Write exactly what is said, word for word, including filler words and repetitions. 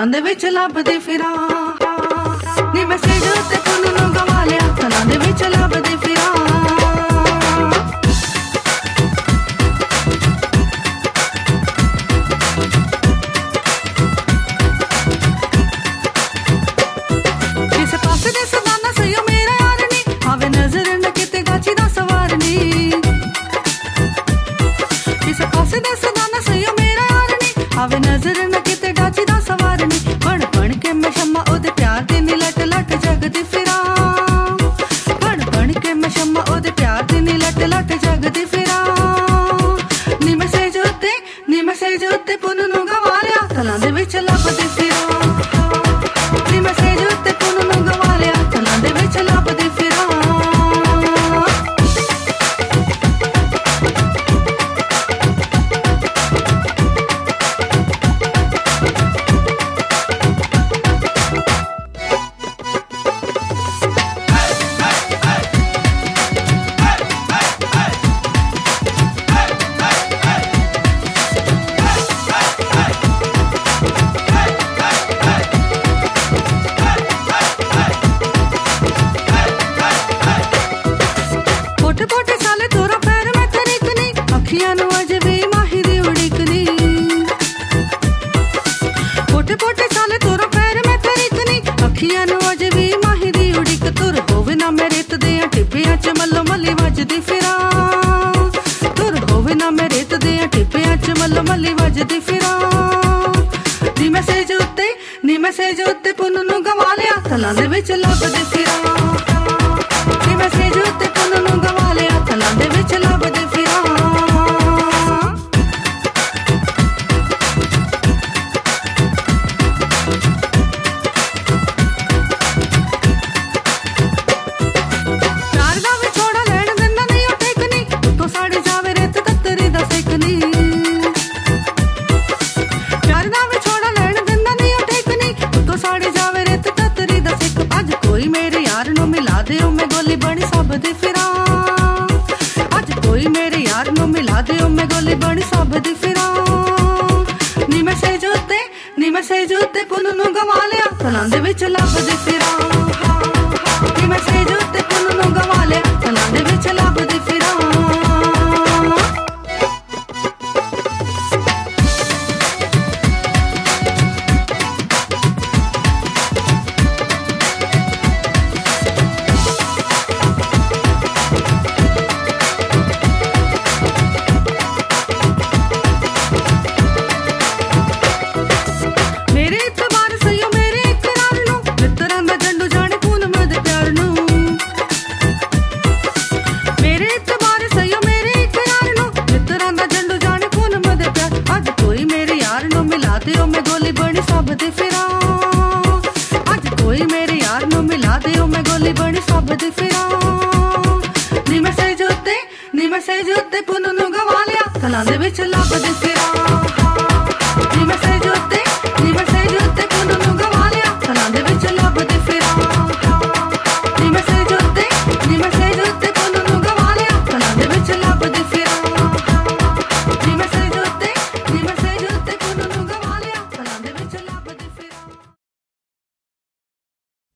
ਤਲਾਂ ਦੇ ਵਿੱਚ ਲੱਭਦੀ ਫਿਰਾਂ ਨੀ ਮੈਸੇਜ ਉੱਤੇ ਪੁੰਨ ਨੂੰ ਗਵਾ ਲਿਆ ਤਲਾਂ ਦੇ ਵਿੱਚ ਲੱਭਦੀ ਫਿਰਾਂ आवे नजर न किते डाची दा सवारनी बन बन के मैं शम्मा ओदे प्यार दी नी लट लट जगदी फिरां बन बन के मैं शम्मा ओदे प्यार दी नी लट लट जगदी फिरां नी मैसेज उत्ते नी मैसेज उत्ते पुन नु गवा लिया तलां दे विच लभदी फिरां नी मैसेज उत्ते पुन नु गवा लिया तलां दे विच लभदी फिरां मल्लो मल्ली वजदी फिरां तुर होवे ना मैं रेत दे टिप्पियां च मल्लो मल्ली वजदी फिरां नी मैसेज उत्ते नी मैसेज उत्ते पुन नु गवा लिया तलां दे विच लभदी फिरां नी मैसेज उत्ते पुन नु गवा लिया तलां दे विच लभदी फिरां मैसेज उत्ते पुन नु गवा लिया तलां दे विच लभदी फिरां नी मैसेज उत्ते पुन नु गवा लिया तलां दे विच लभदी फिरां मैसेज उत्ते पुन नु गवा लिया तलां दे विच लभदी फिरां नी मैसेज